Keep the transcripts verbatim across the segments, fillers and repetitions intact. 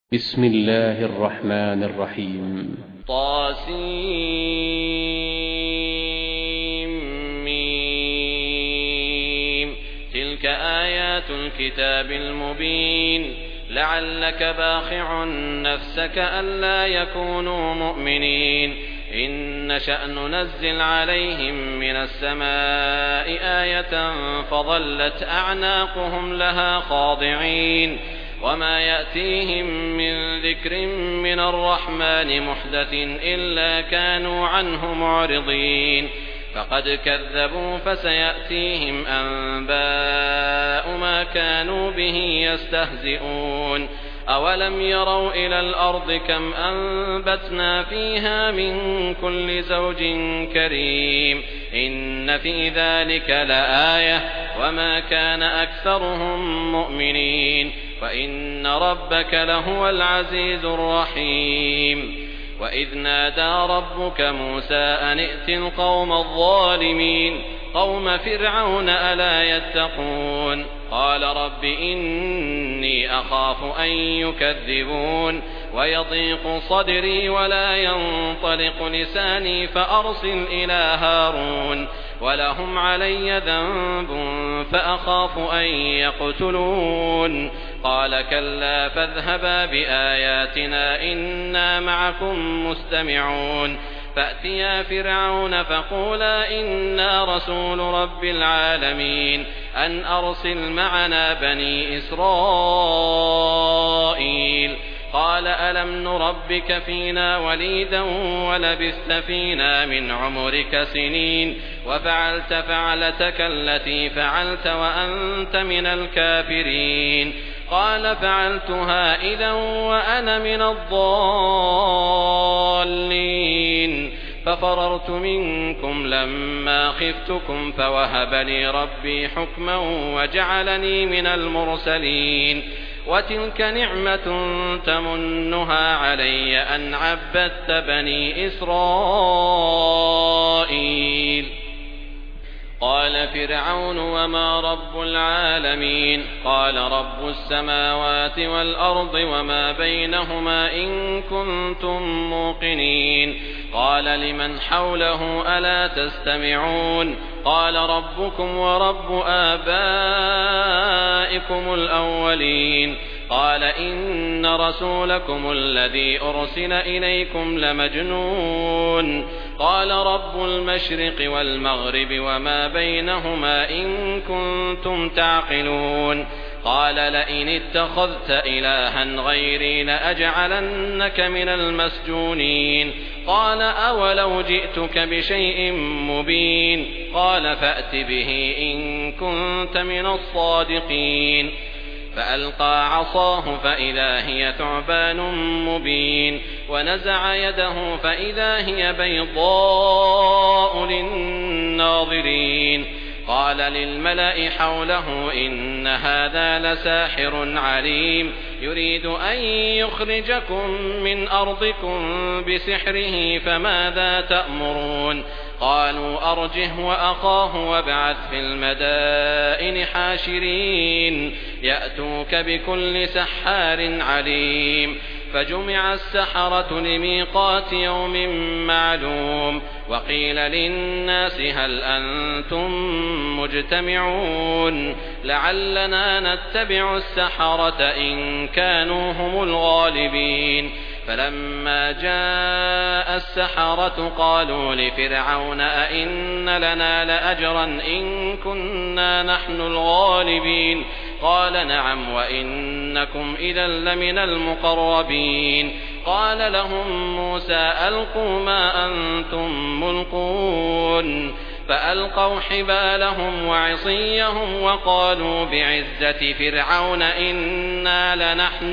بسم الله الرحمن الرحيم. طاسيم. تلك آيات الكتاب المبين. لعلك باخع نفسك ألا يكونوا مؤمنين. إن نشأ ننزل عليهم من السماء آية فظلت أعناقهم لها خاضعين. وما يأتيهم من ذكر من الرحمن محدث إلا كانوا عنه معرضين. فقد كذبوا فسيأتيهم أنباء ما كانوا به يستهزئون. أولم يروا إلى الأرض كم أنبتنا فيها من كل زوج كريم. إن في ذلك لآية وما كان أكثرهم مؤمنين. وإن ربك لهو العزيز الرحيم. وإذ نادى ربك موسى أن ائت القوم الظالمين قوم فرعون ألا يتقون. قال رب إني أخاف أن يكذبون ويضيق صدري ولا ينطلق لساني فأرسل إلى هارون ولهم علي ذنب فأخاف أن يقتلون. قال كلا فاذهبا بآياتنا إنا معكم مستمعون. فأتيا فرعون فقولا إنا رسول رب العالمين أن أرسل معنا بني إسرائيل. قال ألم نربك فينا وليدا ولبثت فينا من عمرك سنين وفعلت فعلتك التي فعلت وأنت من الكافرين. قال فعلتها إذا وأنا من الضالين. ففررت منكم لما خفتكم فوهب لي ربي حكما وجعلني من المرسلين. وتلك نعمة تمنها علي أن عبدت بني إسرائيل. قال فرعون وما رب العالمين. قال رب السماوات والأرض وما بينهما إن كنتم موقنين. قال لمن حوله ألا تستمعون. قال ربكم ورب آبائكم الأولين. قال إن رسولكم الذي أرسل إليكم لمجنون. قال رب المشرق والمغرب وما بينهما إن كنتم تعقلون. قال لئن اتخذت إلها غيري لأجعلنك من المسجونين. قال أولو جئتك بشيء مبين. قال فأت به إن كنت من الصادقين. فألقى عصاه فإذا هي ثعبان مبين. ونزع يده فإذا هي بيضاء للناظرين. قال للملأ حوله إن هذا لساحر عليم يريد أن يخرجكم من أرضكم بسحره فماذا تأمرون. قالوا أرجه وأخاه وابعث في المدائن حاشرين يأتوك بكل سحار عليم. فجمع السحرة لميقات يوم معلوم. وقيل للناس هل أنتم مجتمعون لعلنا نتبع السحرة إن كانوا هم الغالبين. فلما جاء السحرة قالوا لفرعون أئن لنا لأجرا إن كنا نحن الغالبين. قال نعم وإنكم إذا لمن المقربين. قال لهم موسى ألقوا ما أنتم ملقون. فألقوا حبالهم وعصيهم وقالوا بعزة فرعون إنا لنحن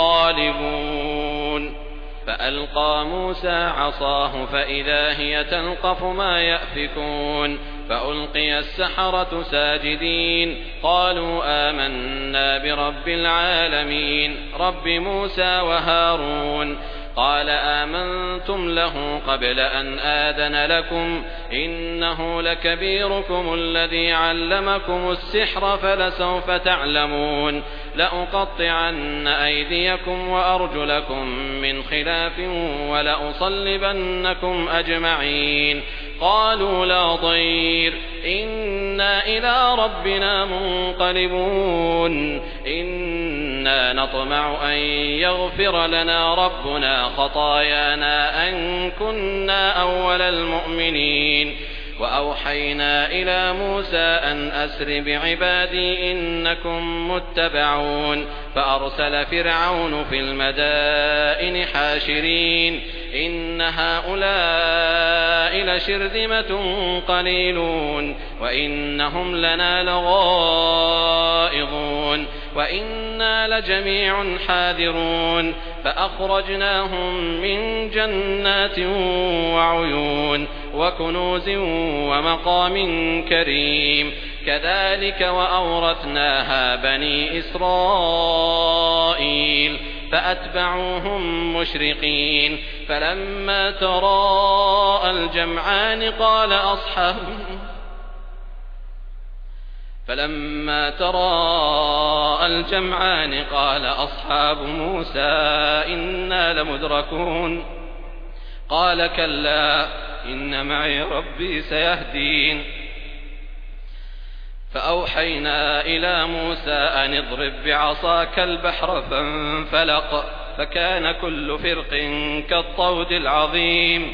الغالبون. فألقى موسى عصاه فإذا هي تلقف ما يأفكون. فألقي السحرة ساجدين قالوا آمنا برب العالمين رب موسى وهارون. قال آمنتم له قبل أن آذن لكم إنه لكبيركم الذي علمكم السحر فلسوف تعلمون. لأقطعن أيديكم وأرجلكم من خلاف ولأصلبنكم أجمعين قالوا لا ضير إنا إلى ربنا منقلبون إنا نطمع أن يغفر لنا ربنا خطايانا أن كنا أول المؤمنين وأوحينا إلى موسى أن أسر بعبادي إنكم متبعون فأرسل فرعون في المدائن حاشرين إن هؤلاء لشرذمة قليلون وإنهم لنا لغائظون وإنا لجميع حاذرون فأخرجناهم من جنات وعيون وكنوز ومقام كريم كذلك وأورثناها بني إسرائيل فأتبعوهم مشرقين فلما تراءى الجمعان قال أصحاب فلما تراءى الجمعان قال أصحاب موسى إنا لمدركون قال كلا إن معي ربي سيهدين فأوحينا إلى موسى أن اضرب بعصاك البحر فانفلق فكان كل فرق كالطود العظيم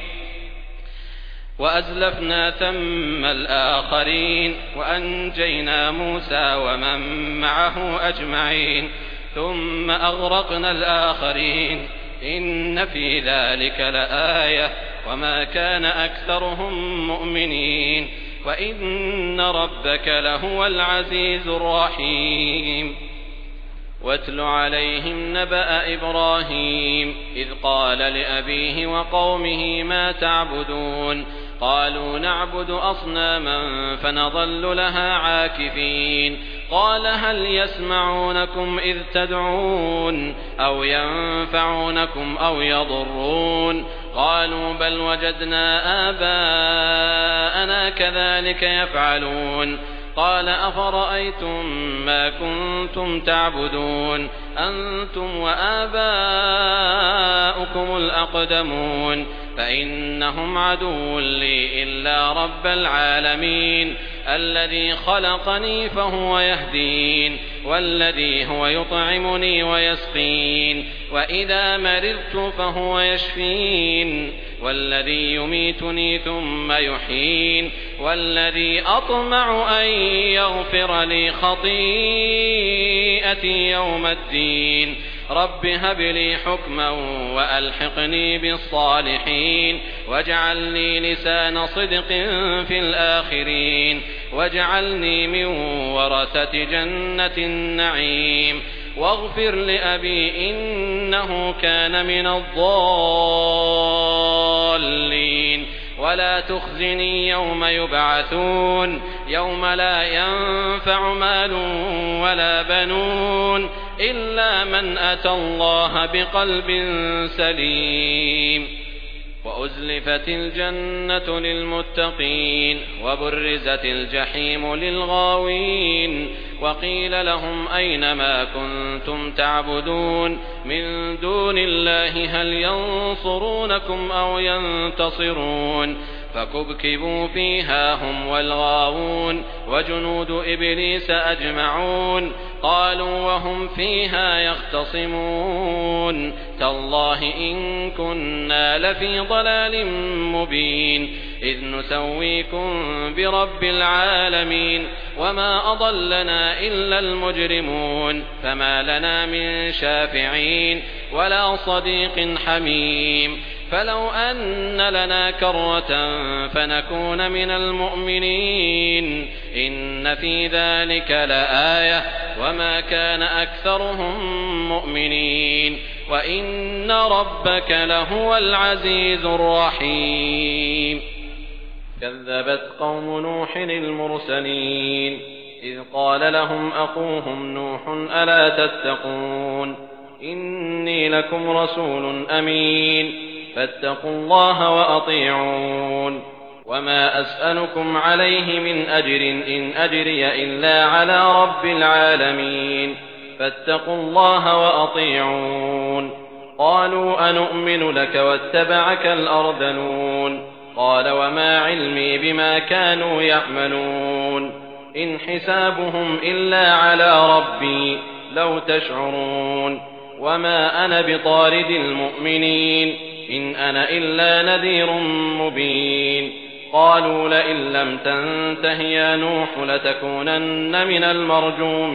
وأزلفنا ثم الآخرين وأنجينا موسى ومن معه أجمعين ثم أغرقنا الآخرين إن في ذلك لآية وما كان أكثرهم مؤمنين وإن ربك لهو العزيز الرحيم واتل عليهم نبأ إبراهيم إذ قال لأبيه وقومه ما تعبدون قالوا نعبد أصناما فنظل لها عاكفين قال هل يسمعونكم إذ تدعون أو ينفعونكم أو يضرون قالوا بل وجدنا آباءنا كذلك يفعلون قال أفرأيتم ما كنتم تعبدون أنتم وآباؤكم الأقدمون فإنهم عدو لي إلا رب العالمين الذي خلقني فهو يهدين والذي هو يطعمني ويسقين وإذا مرضت فهو يشفين والذي يميتني ثم يحيين والذي أطمع أن يغفر لي خطيئتي يوم الدين رب هب لي حكما وألحقني بالصالحين واجعلني لسان صدق في الآخرين واجعلني من ورثة جنة النعيم واغفر لأبي إنه كان من الضالين ولا تخزني يوم يبعثون يوم لا ينفع مال ولا بنون إلا من أتى الله بقلب سليم وأزلفت الجنة للمتقين وبرزت الجحيم للغاوين وقيل لهم أين ما كنتم تعبدون من دون الله هل ينصرونكم أو ينتصرون فكبكبوا فيها هم والغاوون وجنود إبليس أجمعون قالوا وهم فيها يختصمون تالله إن كنا لفي ضلال مبين إذ نسويكم برب العالمين وما أضلنا إلا المجرمون فما لنا من شافعين ولا صديق حميم فلو أن لنا كرة فنكون من المؤمنين إن في ذلك لآية وما كان أكثرهم مؤمنين وإن ربك لهو العزيز الرحيم كذبت قوم نوح المرسلين إذ قال لهم أخوهم نوح ألا تتقون إني لكم رسول أمين فاتقوا الله وأطيعون وما أسألكم عليه من أجر إن أجري إلا على رب العالمين فاتقوا الله وأطيعون. قالوا أنؤمن لك واتبعك الأرذلون. قال وما علمي بما كانوا يعملون إن حسابهم إلا على ربي لو تشعرون. وما أنا بطارد المؤمنين إن أنا إلا نذير مبين. قالوا لئن لم تنته يا نوح لتكونن من المرجومين.